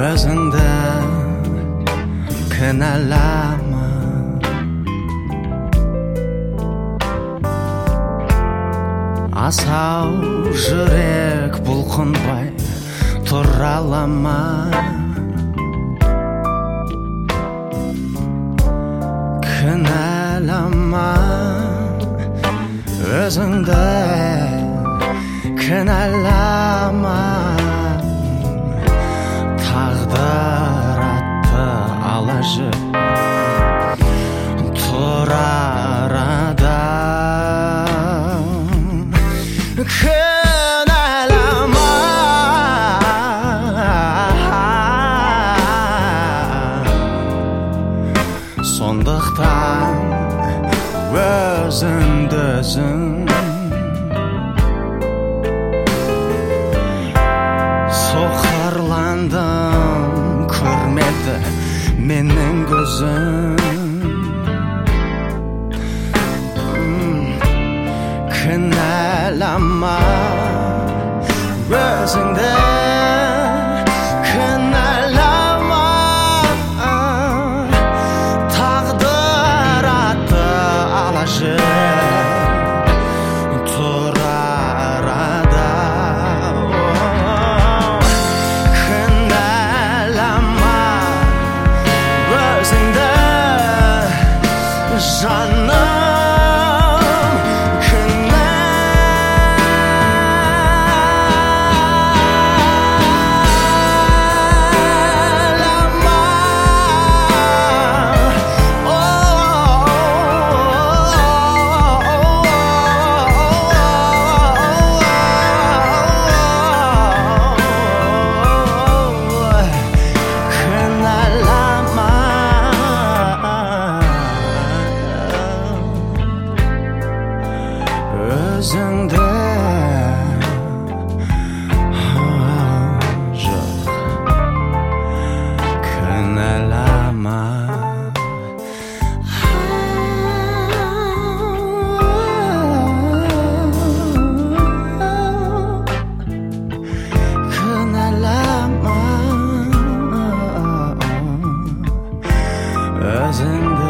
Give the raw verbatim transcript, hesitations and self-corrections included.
өзіңді кінәлама. Асау жүрек бұлқынбай тұра ала ма? Кінәлама өзіңді, кінәлама. Тағдыр атты ала жүр тұр арада. Кінәлама сондықтан өзіңді өзің соқырландым, көрмеді менің көзім. Кінәлама өзіңді, кінәлама. Тағдыр атты ала жүр тұр арада. Кінәлама өзіңді, жаным. Өзіңді жоқ кінәлама. Кінәлама өзіңді.